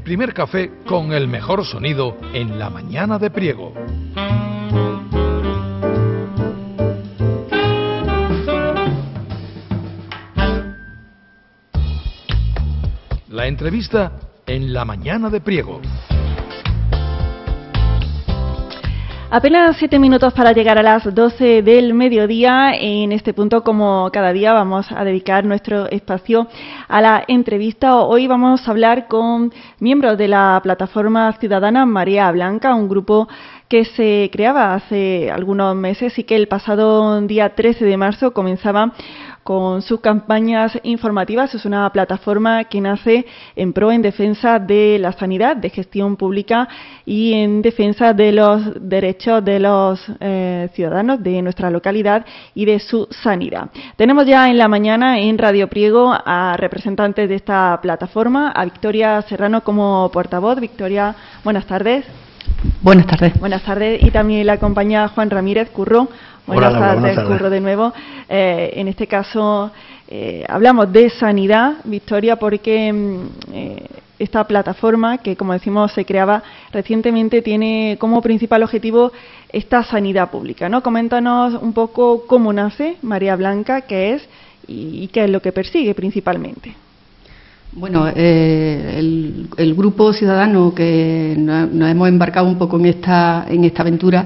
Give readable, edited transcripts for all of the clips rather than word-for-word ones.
primer café con el mejor sonido en la mañana de Priego. La entrevista en la mañana de Priego. Apenas 7 minutos para llegar a las 12 del mediodía. En este punto, como cada día, vamos a dedicar nuestro espacio a la entrevista. Hoy vamos a hablar con miembros de la plataforma ciudadana Marea Blanca, un grupo que se creaba hace algunos meses y que el pasado día 13 de marzo comenzaba con sus campañas informativas. Es una plataforma que nace en defensa de la sanidad, de gestión pública y en defensa de los derechos de los ciudadanos de nuestra localidad y de su sanidad. Tenemos ya en la mañana en Radio Priego a representantes de esta plataforma, a Victoria Serrano como portavoz. Victoria, buenas tardes. Buenas tardes. Buenas tardes. Y también la acompaña Juan Ramírez Curro. Buenas tardes, Curro, de nuevo. En este caso hablamos de sanidad, Victoria, porque esta plataforma, que como decimos se creaba recientemente, tiene como principal objetivo esta sanidad pública, ¿no? Coméntanos un poco cómo nace Marea Blanca, qué es y qué es lo que persigue principalmente. Bueno, el grupo ciudadano que nos hemos embarcado un poco en esta aventura,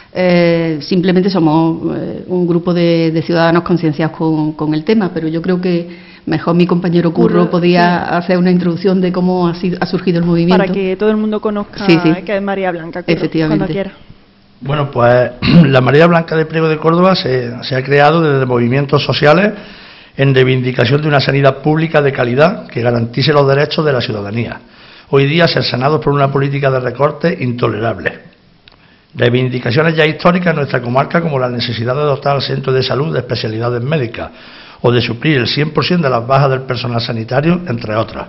simplemente somos un grupo de ciudadanos concienciados con el tema, pero yo creo que mejor mi compañero Curro podía hacer una introducción de cómo ha surgido el movimiento. Para que todo el mundo conozca que es Marea Blanca. Curro, efectivamente. Cuando quiera. Bueno, pues la Marea Blanca de Priego de Córdoba se ha creado desde movimientos sociales en reivindicación de una sanidad pública de calidad que garantice los derechos de la ciudadanía. Hoy día cercenados por una política de recorte intolerable. Reivindicaciones ya históricas en nuestra comarca, como la necesidad de dotar al centro de salud de especialidades médicas o de suplir el 100% de las bajas del personal sanitario, entre otras.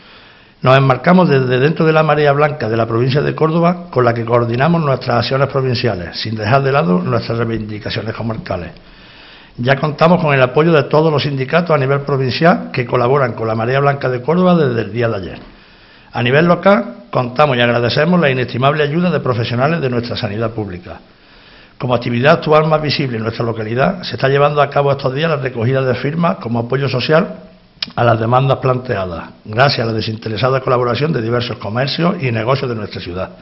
Nos enmarcamos desde dentro de la Marea Blanca de la provincia de Córdoba, con la que coordinamos nuestras acciones provinciales, sin dejar de lado nuestras reivindicaciones comarcales. Ya contamos con el apoyo de todos los sindicatos a nivel provincial que colaboran con la Marea Blanca de Córdoba desde el día de ayer. A nivel local, contamos y agradecemos la inestimable ayuda de profesionales de nuestra sanidad pública. Como actividad actual más visible en nuestra localidad, se está llevando a cabo estos días la recogida de firmas como apoyo social a las demandas planteadas, gracias a la desinteresada colaboración de diversos comercios y negocios de nuestra ciudad.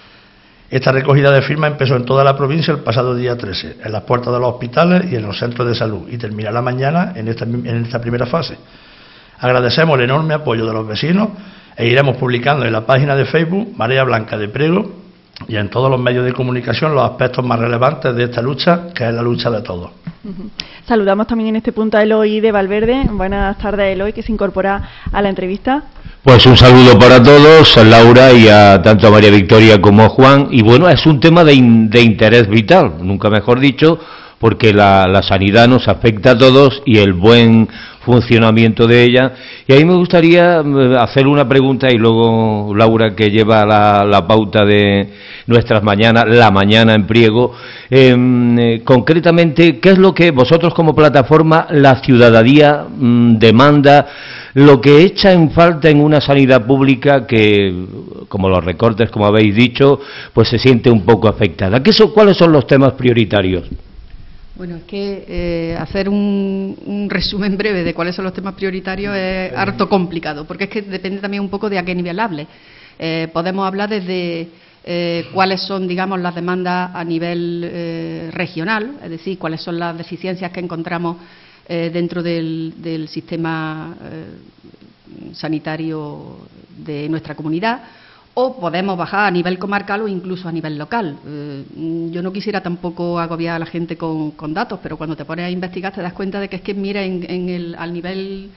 Esta recogida de firmas empezó en toda la provincia el pasado día 13, en las puertas de los hospitales y en los centros de salud, y terminará mañana en esta primera fase. Agradecemos el enorme apoyo de los vecinos e iremos publicando en la página de Facebook Marea Blanca de Priego y en todos los medios de comunicación los aspectos más relevantes de esta lucha, que es la lucha de todos. Saludamos también en este punto a Eloy de Valverde. Buenas tardes, Eloy, que se incorpora a la entrevista. Pues un saludo para todos, a Laura y a tanto a María Victoria como a Juan. Y bueno, es un tema de interés vital, nunca mejor dicho, porque la sanidad nos afecta a todos y el buen funcionamiento de ella. Y ahí me gustaría hacer una pregunta y luego Laura, que lleva la pauta de nuestras mañanas, la mañana en Priego, concretamente, ¿qué es lo que vosotros como plataforma, la ciudadanía demanda, lo que echa en falta en una sanidad pública que, como los recortes, como habéis dicho, pues se siente un poco afectada? ¿Cuáles son los temas prioritarios? Bueno, es que hacer un resumen breve de cuáles son los temas prioritarios es harto complicado, porque es que depende también un poco de a qué nivel hable. Podemos hablar desde cuáles son, digamos, las demandas a nivel regional, es decir, cuáles son las deficiencias que encontramos dentro del sistema sanitario de nuestra comunidad, o podemos bajar a nivel comarcal o incluso a nivel local. Yo no quisiera tampoco agobiar a la gente con datos, pero cuando te pones a investigar te das cuenta de que es que mira al nivel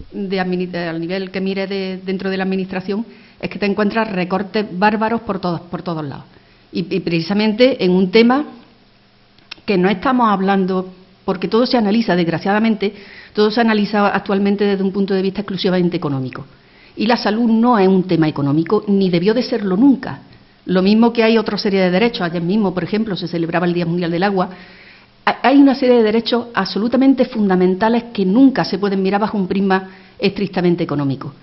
que mire dentro de la administración, es que te encuentras recortes bárbaros por todos lados. Y precisamente en un tema que no estamos hablando, porque todo se analiza, desgraciadamente, todo se analiza actualmente desde un punto de vista exclusivamente económico. Y la salud no es un tema económico, ni debió de serlo nunca. Lo mismo que hay otra serie de derechos. Ayer mismo, por ejemplo, se celebraba el Día Mundial del Agua. Hay una serie de derechos absolutamente fundamentales que nunca se pueden mirar bajo un prisma estrictamente económico.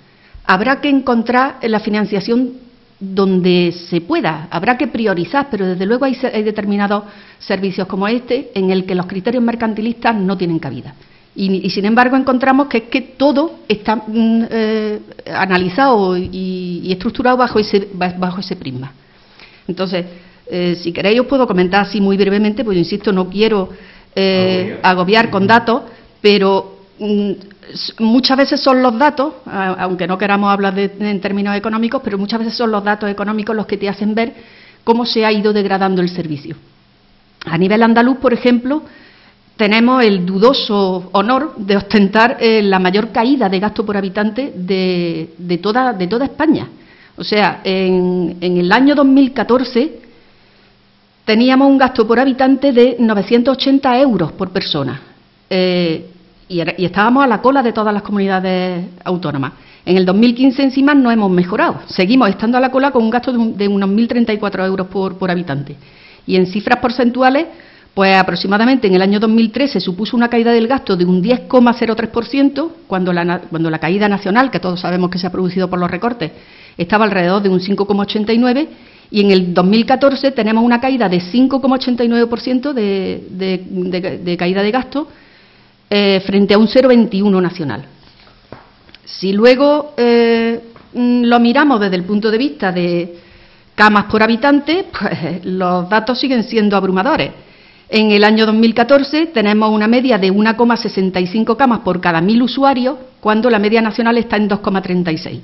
habrá que encontrar la financiación donde se pueda, habrá que priorizar, pero desde luego hay determinados servicios como este en el que los criterios mercantilistas no tienen cabida. Y sin embargo encontramos que es que todo está analizado y estructurado bajo ese prisma. Entonces, si queréis os puedo comentar así muy brevemente, pues insisto, no quiero agobiar con datos, pero muchas veces son los datos, aunque no queramos hablar en términos económicos, pero muchas veces son los datos económicos los que te hacen ver cómo se ha ido degradando el servicio. A nivel andaluz, por ejemplo, tenemos el dudoso honor de ostentar la mayor caída de gasto por habitante de toda España. O sea, en el año 2014 teníamos un gasto por habitante de 980 euros por persona. Y estábamos a la cola de todas las comunidades autónomas. En el 2015 encima no hemos mejorado. Seguimos estando a la cola con un gasto de unos 1.034 euros por habitante. Y en cifras porcentuales, pues aproximadamente en el año 2013 supuso una caída del gasto de un 10,03%, cuando la caída nacional, que todos sabemos que se ha producido por los recortes, estaba alrededor de un 5,89%, y en el 2014 tenemos una caída de 5,89% de caída de gasto, frente a un 0,21 nacional. Si luego lo miramos desde el punto de vista de camas por habitante, pues los datos siguen siendo abrumadores. En el año 2014 tenemos una media de 1,65 camas por cada 1.000 usuarios, cuando la media nacional está en 2,36.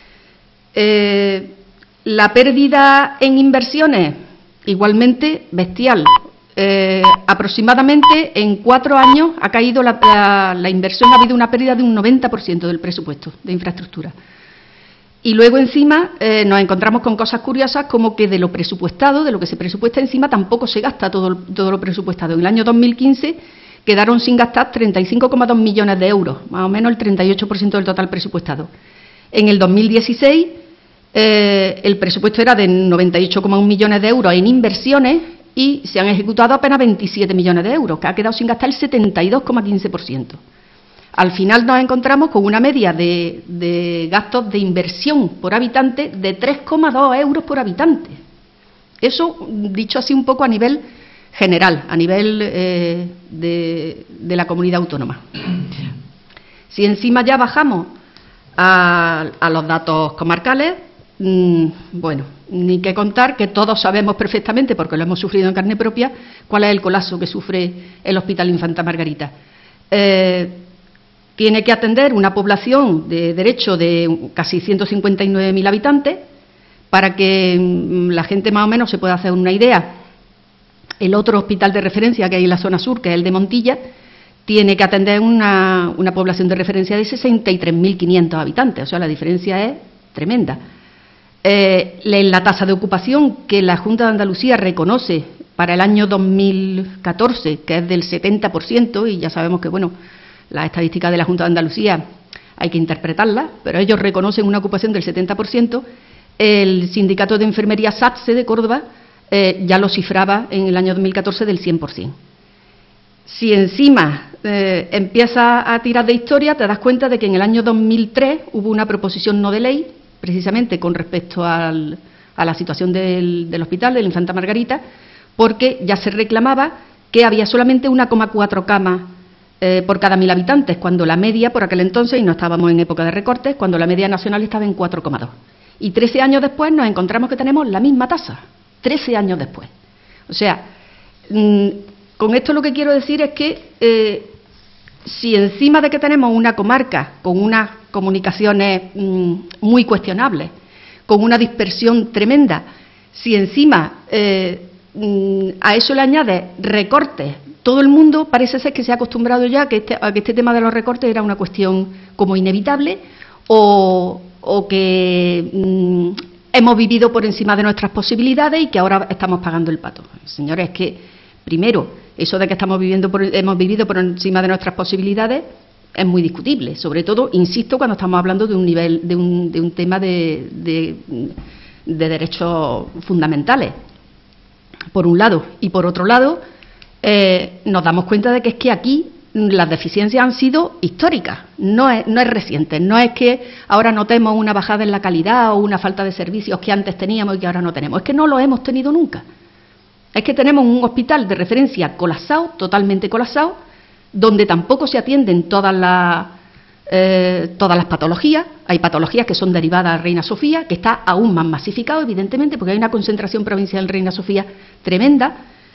La pérdida en inversiones, igualmente bestial. Aproximadamente en 4 años ha caído la inversión, ha habido una pérdida de un 90% del presupuesto de infraestructura. Y luego encima nos encontramos con cosas curiosas como que de lo presupuestado, de lo que se presupuesta encima, tampoco se gasta todo lo presupuestado. En el año 2015 quedaron sin gastar 35,2 millones de euros, más o menos el 38% del total presupuestado. En el 2016 el presupuesto era de 98,1 millones de euros en inversiones y se han ejecutado apenas 27 millones de euros, que ha quedado sin gastar el 72,15%. Al final nos encontramos con una media de gastos de inversión por habitante de 3,2 euros por habitante. Eso, dicho así un poco a nivel general, a nivel de la comunidad autónoma. Si encima ya bajamos a los datos comarcales, bueno, ni que contar que todos sabemos perfectamente, porque lo hemos sufrido en carne propia, cuál es el colapso que sufre el Hospital Infanta Margarita. Tiene que atender una población de derecho de casi 159.000 habitantes. Para que la gente más o menos se pueda hacer una idea, el otro hospital de referencia que hay en la zona sur, que es el de Montilla, tiene que atender una población de referencia de 63.500 habitantes. O sea, la diferencia es tremenda. La tasa de ocupación que la Junta de Andalucía reconoce para el año 2014, que es del 70%, y ya sabemos que, bueno, las estadísticas de la Junta de Andalucía hay que interpretarlas, pero ellos reconocen una ocupación del 70%. El sindicato de enfermería SATSE de Córdoba ya lo cifraba en el año 2014 del 100%. Si encima empiezas a tirar de historia, te das cuenta de que en el año 2003 hubo una proposición no de ley, precisamente con respecto a la situación del hospital, del Infanta Margarita, porque ya se reclamaba que había solamente 1,4 camas por cada 1.000 habitantes, cuando la media, por aquel entonces, y no estábamos en época de recortes, cuando la media nacional estaba en 4,2. Y 13 años después nos encontramos que tenemos la misma tasa, 13 años después. O sea, con esto lo que quiero decir es que si encima de que tenemos una comarca con unas comunicaciones muy cuestionables, con una dispersión tremenda, si encima a eso le añades recortes, todo el mundo parece ser que se ha acostumbrado ya a que este tema de los recortes era una cuestión como inevitable o que hemos vivido por encima de nuestras posibilidades y que ahora estamos pagando el pato. Señores, es que primero, eso de que hemos vivido por encima de nuestras posibilidades es muy discutible, sobre todo, insisto, cuando estamos hablando de un nivel, de un tema de derechos fundamentales, por un lado, y por otro lado, nos damos cuenta de que es que aquí las deficiencias han sido históricas, no es reciente, no es que ahora notemos una bajada en la calidad o una falta de servicios que antes teníamos y que ahora no tenemos, es que no lo hemos tenido nunca. Es que tenemos un hospital de referencia colapsado, totalmente colapsado, donde tampoco se atienden todas las patologías. Hay patologías que son derivadas a Reina Sofía, que está aún más masificado, evidentemente, porque hay una concentración provincial en Reina Sofía tremenda.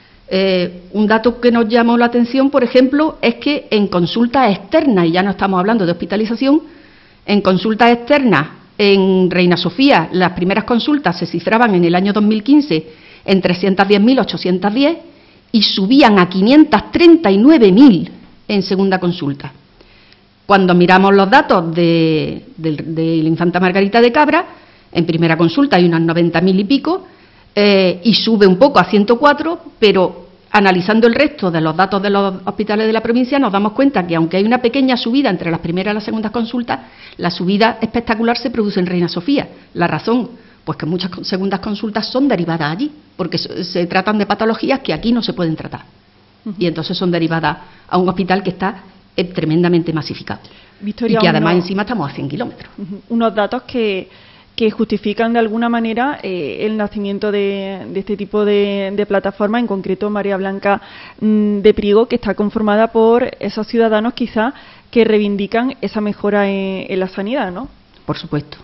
Un dato que nos llamó la atención, por ejemplo, es que en consultas externas, y ya no estamos hablando de hospitalización, en consultas externas en Reina Sofía, las primeras consultas se cifraban en el año 2015 en 310.810 y subían a 539.000 en segunda consulta. Cuando miramos los datos de la Infanta Margarita de Cabra, en primera consulta hay unas 90.000 y pico, y sube un poco a 104, pero analizando el resto de los datos de los hospitales de la provincia nos damos cuenta que aunque hay una pequeña subida entre las primeras y las segundas consultas, la subida espectacular se produce en Reina Sofía. La razón, pues que muchas segundas consultas son derivadas allí, porque se tratan de patologías que aquí no se pueden tratar. Y entonces son derivadas a un hospital que está tremendamente masificado. Victoria, y que además encima estamos a 100 kilómetros. Unos datos que justifican de alguna manera el nacimiento de este tipo de plataforma, en concreto María Blanca de Priego, que está conformada por esos ciudadanos quizá que reivindican esa mejora en la sanidad, ¿no? Por supuesto.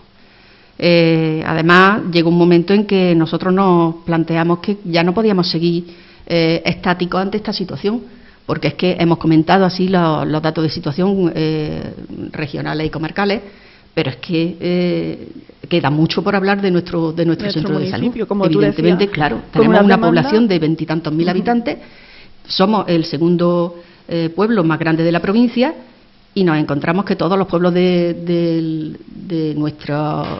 Además, llegó un momento en que nosotros nos planteamos que ya no podíamos seguir estáticos ante esta situación, porque es que hemos comentado así los datos de situación regionales y comarcales, pero es que queda mucho por hablar de nuestro centro de salud. Como evidentemente, decías, claro, tenemos una población de 20 y tantos mil habitantes, somos el segundo pueblo más grande de la provincia y nos encontramos que todos los pueblos de nuestro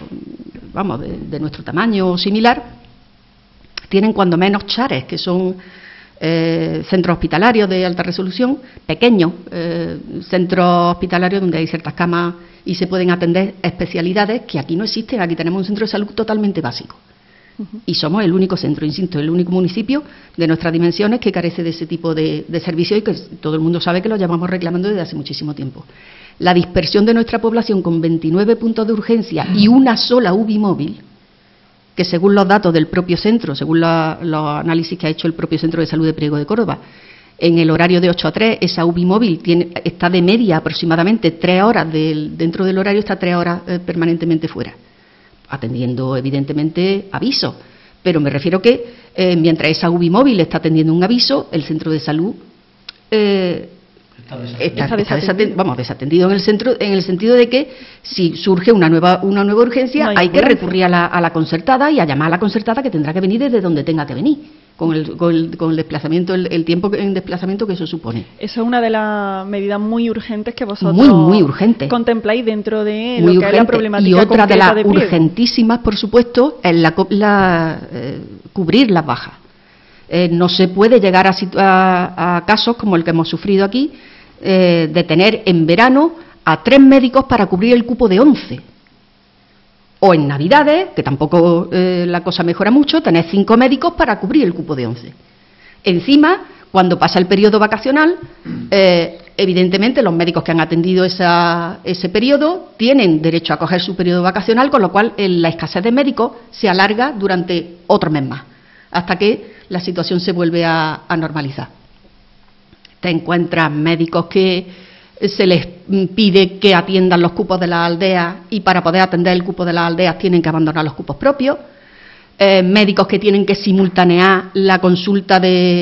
tamaño similar tienen cuando menos chares, que son centros hospitalarios de alta resolución, pequeños centros hospitalarios donde hay ciertas camas y se pueden atender especialidades que aquí no existen. Aquí tenemos un centro de salud totalmente básico. Y somos el único centro, insisto, el único municipio de nuestras dimensiones que carece de ese tipo de servicios y que todo el mundo sabe que lo llevamos reclamando desde hace muchísimo tiempo. La dispersión de nuestra población con 29 puntos de urgencia y una sola UBI móvil, que según los datos del propio centro, según los análisis que ha hecho el propio Centro de Salud de Priego de Córdoba, en el horario de 8 a 3, esa UBI móvil está de media aproximadamente 3 horas, dentro del horario está 3 horas permanentemente fuera, atendiendo evidentemente avisos, pero me refiero que mientras esa UBI móvil está atendiendo un aviso, el centro de salud está desatendido en el sentido de que si surge una nueva urgencia hay que recurrir a la concertada y a llamar a la concertada, que tendrá que venir desde donde tenga que venir, con el desplazamiento, el tiempo en desplazamiento que eso supone. Eso es una de las medidas muy urgentes que vosotros muy urgente. contempláis dentro de muy lo que es la problemática. Y otra de las Priego. Urgentísimas, por supuesto, es cubrir las bajas. No se puede llegar a casos como el que hemos sufrido aquí, de tener en verano a 3 médicos para cubrir el cupo de 11. O en Navidades, que tampoco la cosa mejora mucho, tener 5 médicos para cubrir el cupo de 11. Encima, cuando pasa el periodo vacacional, evidentemente los médicos que han atendido ese periodo tienen derecho a coger su periodo vacacional, con lo cual la escasez de médicos se alarga durante otro mes más, hasta que la situación se vuelve a normalizar. Te encuentras médicos que se les pide que atiendan los cupos de las aldeas y para poder atender el cupo de las aldeas tienen que abandonar los cupos propios, médicos que tienen que simultanear la consulta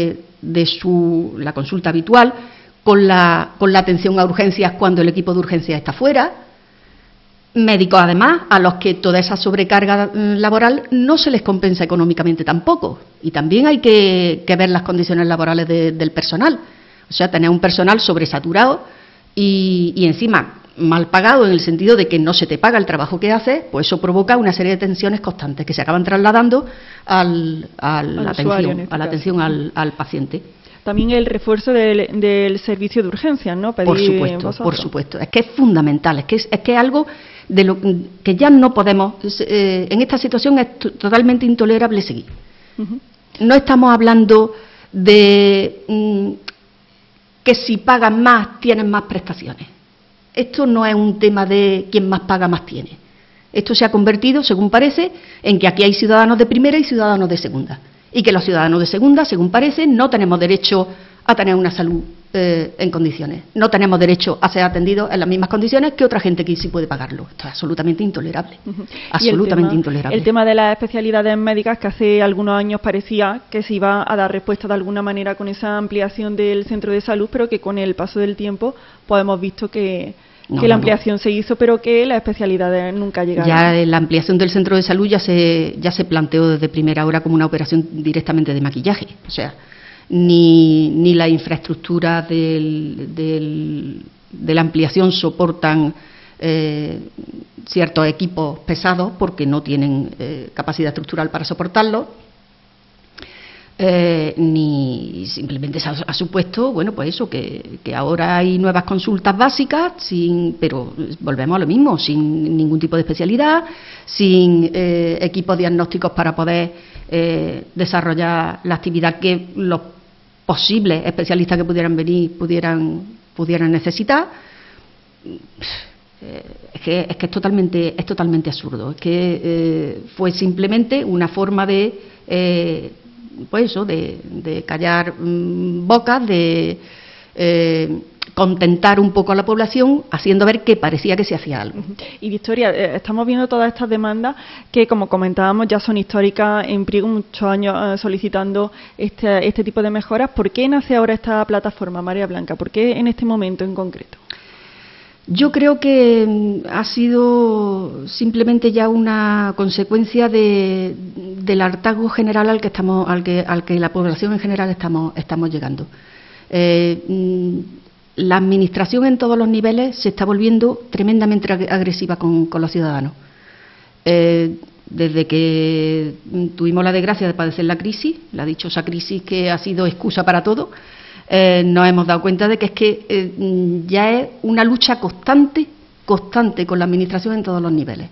la consulta habitual con la atención a urgencias cuando el equipo de urgencias está fuera, médicos además a los que toda esa sobrecarga laboral no se les compensa económicamente tampoco, y también hay que ver las condiciones laborales del personal. O sea, tener un personal sobresaturado y encima mal pagado, en el sentido de que no se te paga el trabajo que haces, pues eso provoca una serie de tensiones constantes que se acaban trasladando a la atención al paciente. También el refuerzo del servicio de urgencias, ¿no? Por supuesto. Es que es fundamental, es que es algo de lo que ya no podemos, en esta situación es totalmente intolerable seguir. No estamos hablando de que si pagan más tienen más prestaciones. Esto no es un tema de quién más paga más tiene. Esto se ha convertido, según parece, en que aquí hay ciudadanos de primera y ciudadanos de segunda. Y que los ciudadanos de segunda, según parece, no tenemos derecho a tener una salud en condiciones. No tenemos derecho a ser atendidos en las mismas condiciones que otra gente que sí puede pagarlo. Esto es absolutamente intolerable. Absolutamente intolerable. El tema de las especialidades médicas, que hace algunos años parecía que se iba a dar respuesta de alguna manera con esa ampliación del centro de salud, pero que con el paso del tiempo pues hemos visto que la ampliación se hizo, pero que las especialidades nunca llegaron. Ya la ampliación del centro de salud ya se planteó desde primera hora como una operación directamente de maquillaje. O sea, ni la infraestructura de la ampliación soportan ciertos equipos pesados porque no tienen capacidad estructural para soportarlo. Ni simplemente se ha supuesto, bueno, pues eso, que ahora hay nuevas consultas básicas, pero volvemos a lo mismo, sin ningún tipo de especialidad, sin equipos diagnósticos para poder desarrollar la actividad que los posibles especialistas que pudieran venir pudieran necesitar. Es que es totalmente absurdo. Es que fue simplemente una forma de pues eso, de callar bocas, de contentar un poco a la población, haciendo ver que parecía que se hacía algo. Y Victoria, estamos viendo todas estas demandas que, como comentábamos, ya son históricas en Priego, muchos años solicitando este tipo de mejoras. ¿Por qué nace ahora esta plataforma, Marea Blanca? ¿Por qué en este momento en concreto? Yo creo que ha sido simplemente ya una consecuencia del hartazgo general al que la población en general estamos llegando. La administración en todos los niveles se está volviendo tremendamente agresiva con los ciudadanos. Desde que tuvimos la desgracia de padecer la dichosa crisis que ha sido excusa para todo, nos hemos dado cuenta de que es que ya es una lucha constante con la administración en todos los niveles.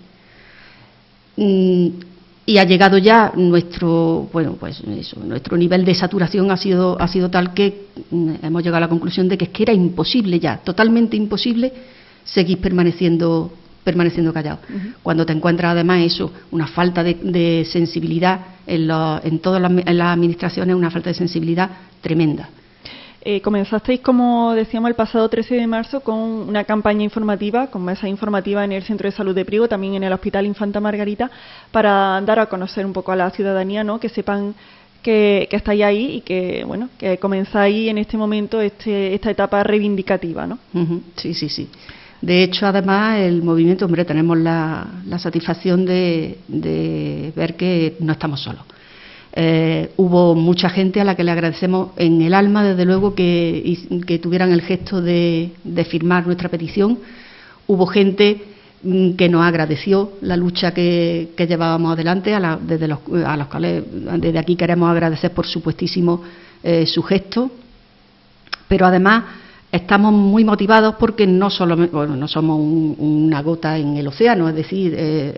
Y ha llegado ya nuestro nivel de saturación ha sido tal que hemos llegado a la conclusión de que es que era imposible ya, totalmente imposible, seguir permaneciendo callados. Cuando te encuentras además una falta de sensibilidad en todas las administraciones, una falta de sensibilidad tremenda. Comenzasteis, como decíamos, el pasado 13 de marzo con una campaña informativa, con mesa informativa en el Centro de Salud de Priego, también en el Hospital Infanta Margarita, para dar a conocer un poco a la ciudadanía, ¿no?, que sepan que estáis ahí y que, bueno, que comenzáis en este momento esta etapa reivindicativa, ¿no? Sí. De hecho, además, el movimiento, tenemos la satisfacción de ver que no estamos solos. Hubo mucha gente a la que le agradecemos en el alma, desde luego, que tuvieran el gesto de firmar nuestra petición. Hubo gente que nos agradeció la lucha que llevábamos adelante, a los cuales desde aquí queremos agradecer, por supuestísimo, su gesto. Pero además estamos muy motivados porque no somos una gota en el océano, es decir,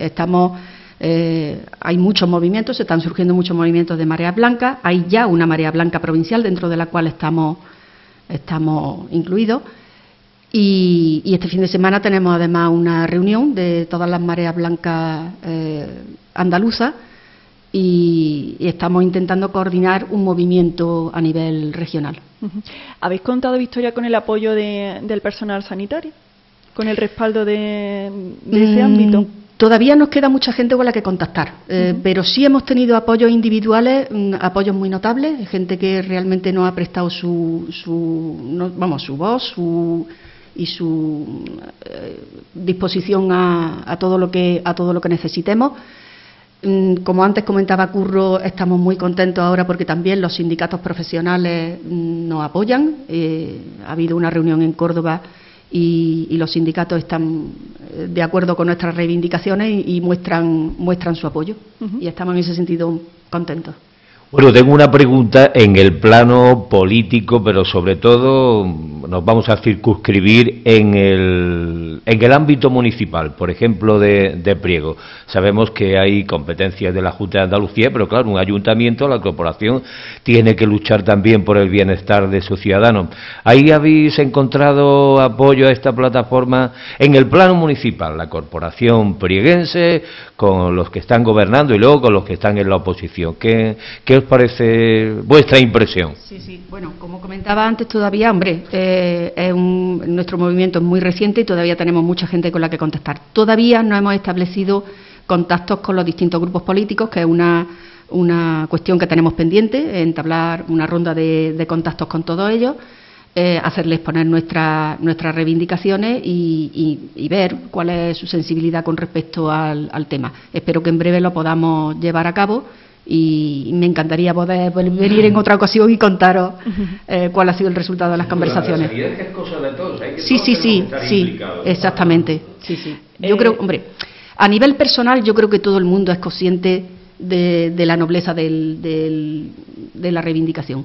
hay muchos movimientos, se están surgiendo muchos movimientos de mareas blancas, hay ya una marea blanca provincial dentro de la cual estamos incluidos, y este fin de semana tenemos además una reunión de todas las mareas blancas andaluzas y estamos intentando coordinar un movimiento a nivel regional. ¿Habéis contado, Victoria, con el apoyo del personal sanitario, con el respaldo de ese ámbito? Todavía nos queda mucha gente con la que contactar, pero sí hemos tenido apoyos individuales, apoyos muy notables, gente que realmente nos ha prestado su voz y su disposición a todo lo que necesitemos. Como antes comentaba Curro, estamos muy contentos ahora porque también los sindicatos profesionales nos apoyan. Ha habido una reunión en Córdoba y los sindicatos están de acuerdo con nuestras reivindicaciones y muestran su apoyo. Y estamos en ese sentido contentos. Bueno, tengo una pregunta en el plano político, pero sobre todo nos vamos a circunscribir en el ámbito municipal, por ejemplo, de Priego. Sabemos que hay competencias de la Junta de Andalucía, pero claro, un ayuntamiento, la corporación, tiene que luchar también por el bienestar de sus ciudadanos. ¿Ahí habéis encontrado apoyo a esta plataforma en el plano municipal, la corporación prieguense, con los que están gobernando y luego con los que están en la oposición? ¿Qué os parece vuestra impresión? Sí. Bueno, como comentaba antes, todavía, hombre, nuestro movimiento es muy reciente y todavía tenemos mucha gente con la que contactar. Todavía no hemos establecido contactos con los distintos grupos políticos, que es una cuestión que tenemos pendiente, entablar una ronda de contactos con todos ellos, hacerles poner nuestras reivindicaciones y ver cuál es su sensibilidad con respecto al tema. Espero que en breve lo podamos llevar a cabo y me encantaría poder venir en otra ocasión y contaros cuál ha sido el resultado de las conversaciones. Sí, exactamente. Sí. Yo creo, hombre, a nivel personal yo creo que todo el mundo es consciente de la nobleza de la reivindicación.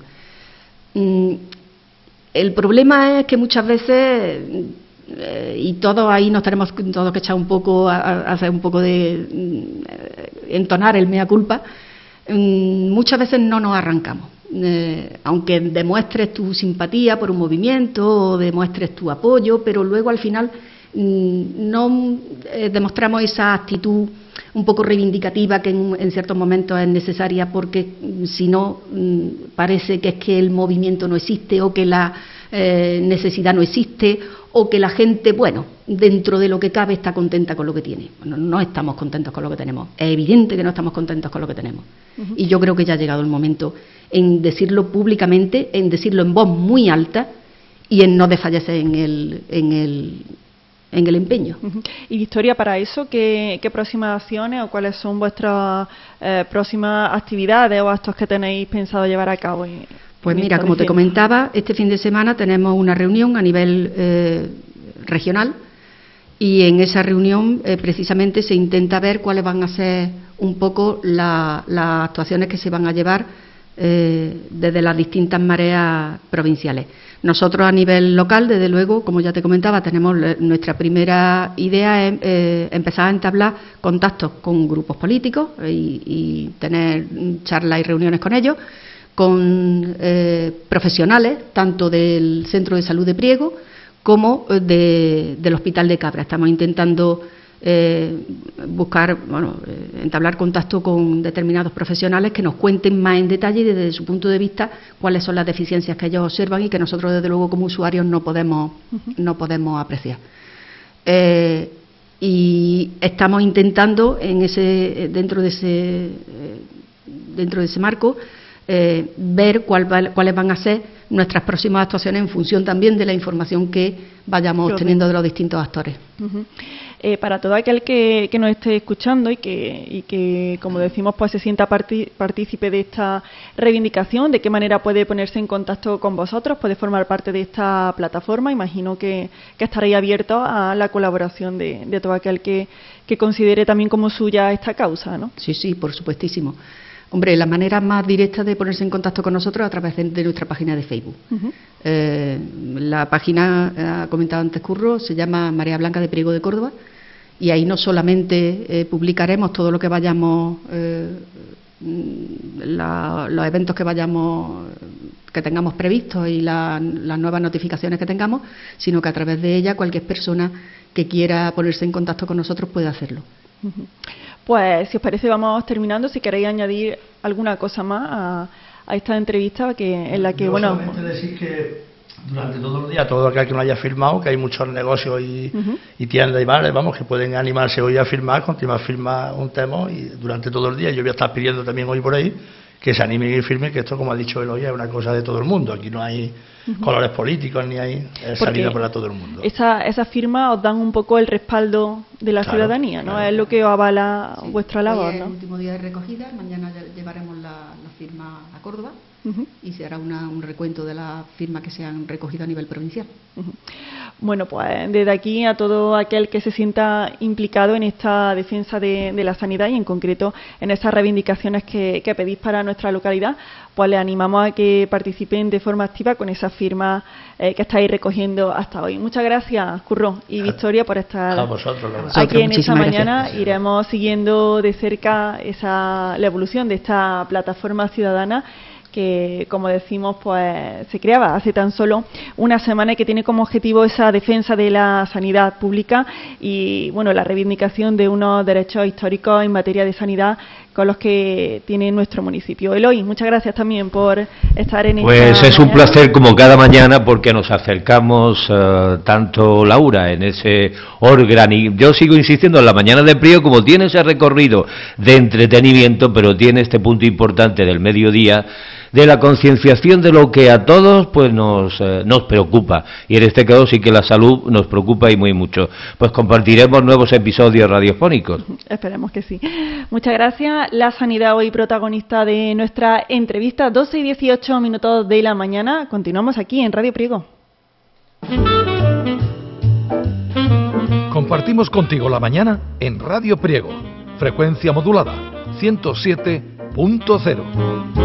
El problema es que muchas veces, y todos ahí nos tenemos todos que echar un poco, hacer un poco de entonar el mea culpa, muchas veces no nos arrancamos. Aunque demuestres tu simpatía por un movimiento o demuestres tu apoyo, pero luego al final no demostramos esa actitud un poco reivindicativa que en ciertos momentos es necesaria, porque si no parece que es que el movimiento no existe o que la necesidad no existe o que la gente, bueno, dentro de lo que cabe está contenta con lo que tiene. Bueno, no estamos contentos con lo que tenemos. Es evidente que no estamos contentos con lo que tenemos. Y yo creo que ya ha llegado el momento en decirlo públicamente, en decirlo en voz muy alta y en no desfallecer en el empeño. Y Victoria, para eso, ¿qué próximas acciones o cuáles son vuestras próximas actividades o actos que tenéis pensado llevar a cabo? Pues mira, como te comentaba, este fin de semana tenemos una reunión a nivel regional y en esa reunión precisamente se intenta ver cuáles van a ser un poco las actuaciones que se van a llevar desde las distintas mareas provinciales. Nosotros a nivel local, desde luego, como ya te comentaba, tenemos nuestra primera idea es empezar a entablar contactos con grupos políticos y tener charlas y reuniones con ellos, con profesionales, tanto del Centro de Salud de Priego como del Hospital de Cabra. Estamos intentando entablar contacto con determinados profesionales que nos cuenten más en detalle y desde su punto de vista cuáles son las deficiencias que ellos observan y que nosotros desde luego como usuarios no podemos apreciar. Y estamos intentando dentro de ese marco ver cuáles van a ser nuestras próximas actuaciones en función también de la información que vayamos obteniendo de los distintos actores. Para todo aquel que nos esté escuchando y que, como decimos, pues se sienta partícipe de esta reivindicación, ¿de qué manera puede ponerse en contacto con vosotros? ¿Puede formar parte de esta plataforma? Imagino que estaréis abiertos a la colaboración de todo aquel que considere también como suya esta causa, ¿no? Sí, por supuestísimo. Hombre, la manera más directa de ponerse en contacto con nosotros es a través de nuestra página de Facebook. La página, ha comentado antes Curro, se llama Marea Blanca de Priego de Córdoba, y ahí no solamente publicaremos todo lo que vayamos, los eventos que tengamos previstos y las nuevas notificaciones que tengamos, sino que a través de ella cualquier persona que quiera ponerse en contacto con nosotros puede hacerlo. Pues, si os parece, vamos terminando. Si queréis añadir alguna cosa más a esta entrevista, en la que, bueno... Solamente decir que durante todo el día, todo aquel que no haya firmado, que hay muchos negocios y tiendas y bares, vamos, que pueden animarse hoy a firmar, continuar a firmar un tema, y durante todo el día, yo voy a estar pidiendo también hoy por ahí, que se animen y firmen, que esto, como ha dicho Eloy, es una cosa de todo el mundo. Aquí no hay colores políticos ni hay salida para todo el mundo. Esas firmas os dan un poco el respaldo de la ciudadanía, ¿no? Claro. Es lo que avala vuestra labor, hoy es ¿no? el último día de recogida, mañana llevaremos la firma a Córdoba y se hará un recuento de las firmas que se han recogido a nivel provincial. Bueno, pues desde aquí a todo aquel que se sienta implicado en esta defensa de la sanidad y en concreto en esas reivindicaciones que pedís para nuestra localidad, pues les animamos a que participen de forma activa con esas firmas que estáis recogiendo hasta hoy. Muchas gracias, Curro y Victoria, por estar aquí en esta mañana. Gracias. Iremos siguiendo de cerca la evolución de esta plataforma ciudadana que, como decimos, pues se creaba hace tan solo una semana y que tiene como objetivo esa defensa de la sanidad pública y, bueno, la reivindicación de unos derechos históricos en materia de sanidad con los que tiene nuestro municipio. Eloy, muchas gracias también por estar en esta Pues es un mañana. placer como cada mañana porque nos acercamos tanto Laura en ese órgano y yo sigo insistiendo en la mañana de Priego como tiene ese recorrido de entretenimiento pero tiene este punto importante del mediodía de la concienciación de lo que a todos pues nos preocupa y en este caso sí que la salud nos preocupa y muy mucho. Pues compartiremos nuevos episodios radiofónicos. Esperemos que sí. Muchas gracias. La sanidad hoy protagonista de nuestra entrevista, 12 y 18 minutos de la mañana. Continuamos aquí en Radio Priego. Compartimos contigo la mañana en Radio Priego, frecuencia modulada 107.0.